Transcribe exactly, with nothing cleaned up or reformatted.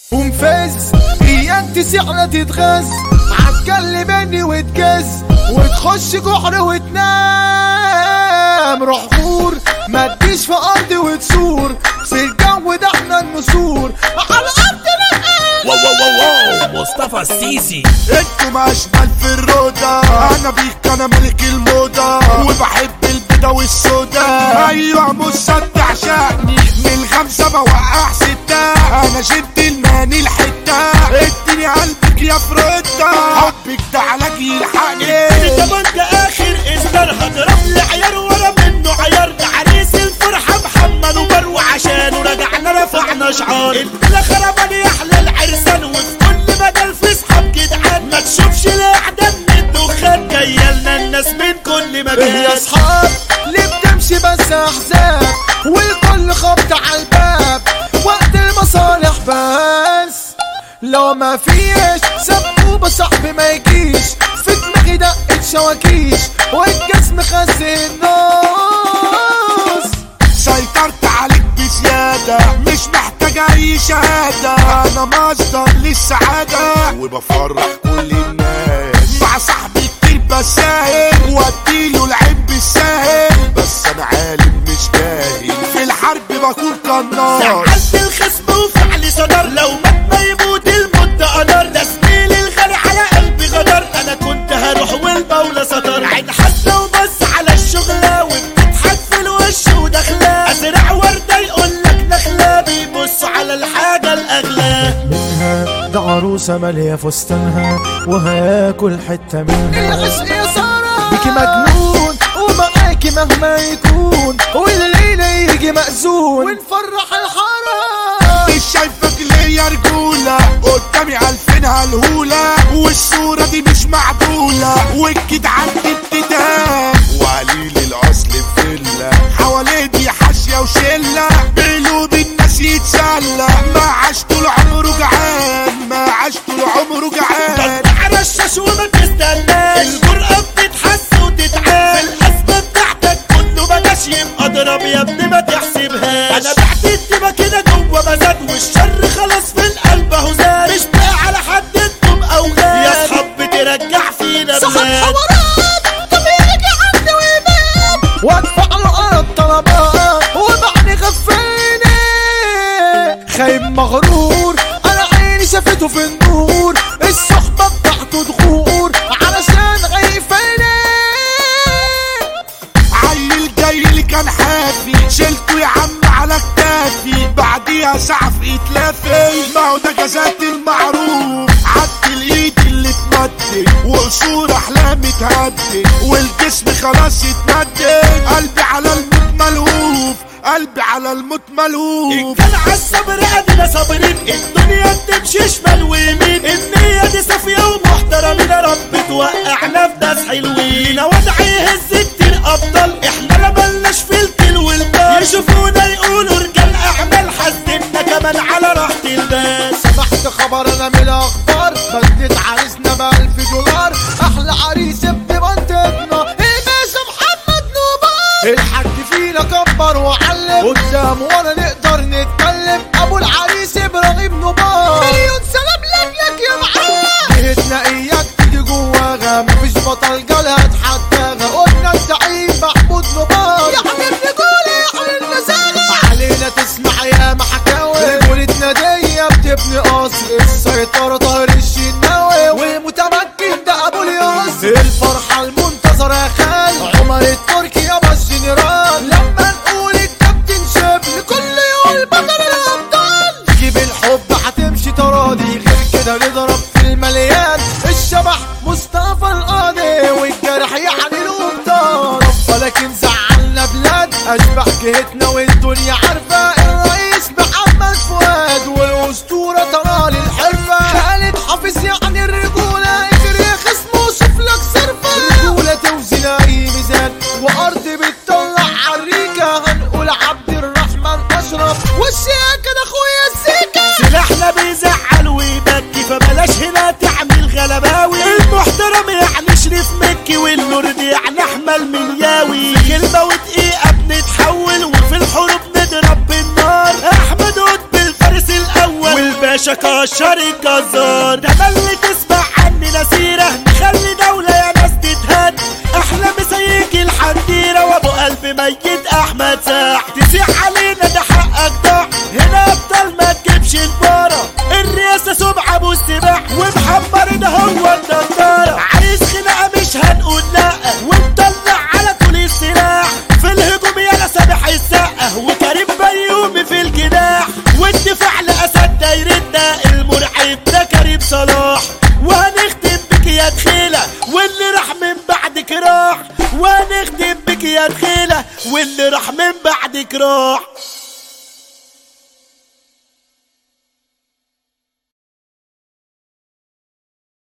ومفز هي انت سحنة تتغز عتكلم مني وتجز وتخش جحر وتنام روح غور ما تجيش في ارضي وتسور في الجو ده احنا النسور على الارض واو واو واو مصطفى السيسي. انتوا ما اشمل في الروضة، انا بيك انا ملك الموضة وبحب البيضة والسودا. ايوه مصدق عشاني من الخمسة بوقع ستة، انا جبت الماني الحتة اديني قلبك يا فرودة، حبك ده علاج يلحقني. ده بنت اخر اصدار هضرب لي عيار ورا منه عيار، ده عريس الفرحة محمد وبرو عشانه رجعنا رفعنا شعار. البلا خربان يحلى العرسان وفي كل مجال في صحاب جدعان، ما تشوفش الاعداد من الدخان جايلنا الناس من كل مكان. يا اصحاب ليه بتمشي بس احزاب والكل خبط على الباب وقت المصالح بس، لو ما فيش سبوبة صاحبي ما يجيش في دماغي دقة شواكيش والجسم خزن نص. سيطرت عليك بزيادة مش محتاج اي شهادة، انا مصدر للسعادة وبفرح كل الناس. مع صاحبي كتير بساهل واديله العيب بالساهل، بس انا عالم مش جاهل في الحرب بكون قناص. زعلت الخصم وفعلي صدر، لو مات ما يموت الموت ده قدر، ده زميلي الغالي على قلبي غدر، انا كنت هروح والمولى ستر. عين حاسه وبص على الشغله وبتضحك في الوش وداخله، ازرع ورده يقولك نخله بيبصوا على الحاجه الاغلى. منها ده عروسه ماليه فستانها وهاكل حته منها. العشق يا ساره بيكي مجنون ومعاكي مهما يكون، والليله يجي مأذون ونفرح الحاره. مش شايفك ليا رجوله قدامي الفين هالهوله، والصوره دي مش معدوله والجدعان ابتداء، وقليل الاصل فيلا حواليني حاشيه وشله، بقلوب الناس يتسلى، ما عاش طول عمره جعان، ما عاش طول عمره جعان. بطلع رشاش وما تستناش، الجرأة بتتحس وتتعاش، في الأزمة بتاعتك كله بلاش يبقى اضرب يا ابني ما تحسبهاش. انا بعت الدماء كده جوه مزاد والشر خلاص في القلب اهو زاد، مش باقي على حد انتم اوغاد، يا اصحاب بترجع فينا صاحب بلاد. حوارات طب يجي عندي ويبان وادفع له ارض طلبات وبعني غفيني خايب مغرور، انا عيني شافته في النور، الصحبه بتاعته دخور علشان غيفاني. عيل جاي اللي كان حافي شلته يا عم على كتافي، بعديها ساعة في اتلافي، ما هو ده جزات المعروف. عدي الايد اللي اتمدد وقصور احلامي تهدد، والجسم خلاص يتمدد، قلبي على الموت ملهوف، قلبي على الموت ملهوف. كان عالصبر ادينا صابرين، الدنيا بتمشي شمال ويمين، النية دي صافية ومحترمين، يا رب توقعنا في ناس حلوين. وضع يهز كتير ابطال، احنا ما بلناش في الكيل والبال، يشوفونا يقولوا رجال اعمال، حاسدنا كمان على راحة البال. سمحت خبر انا من الاخبار، بدت عريسنا بألف دولار، احلى عريس ابن منطقتنا الباشا محمد نوبار. الحاج فينا كبر وعلم قدام ولا نقدر نتكلم، ابو العريس ابراهيم نوبار. مليون سلام لك يا معلم، جهتنا اياك تيجي جواها، مفيش بطل جالها اتحداها، قلنا الزعيم محمود نوبار. يعني الرجوله يعني النزاهه علينا تسمع يا محكاوي، رجولتنا دي بتبني قصر، السيطره طاهر الشناوي والمتمكن ده ابو الياس. الفرحه المنتظره يا خال عمر التركي يابا الجنرال، لما نقول الكابتن شبل كل يوم بطل الابطال. جيب الحب هتمشي تراضي، غير كده نضرب في المليان، الشبح مصطفى القاضي والجرح يعني الابطال. ولكن زعلنا بلاد اشبح جهتنا والدنيا عارفه، الرئيس محمد فؤاد والاسطوره طلال الحرفه، خالد حافظ يا باشا كشر الجزار. ده اللي تسمع عني نسيرة نخلي دولة يا ناس تتهد. احلى مسيجي الحنديرة وابو قلب ميت احمد ساح. تسيح علينا ده حقك ضاع هنا ابطال ما تجيبش البارة. الرئاسة سبعة ابو السباع ومحمر ده هو النضارة. عايز خناقة مش هنقول لا ونطلع على طول السلاح. في الهجوم يالا سامح السقة وكريم بيومي في الجناح. والدفاع لأسد دايرتنا المرعب ده كريم صلاح. وهنختم بك يا دخيلة واللي راح من بعدك راح. وهنختم بك يا دخيلة واللي راح من بعدك راح.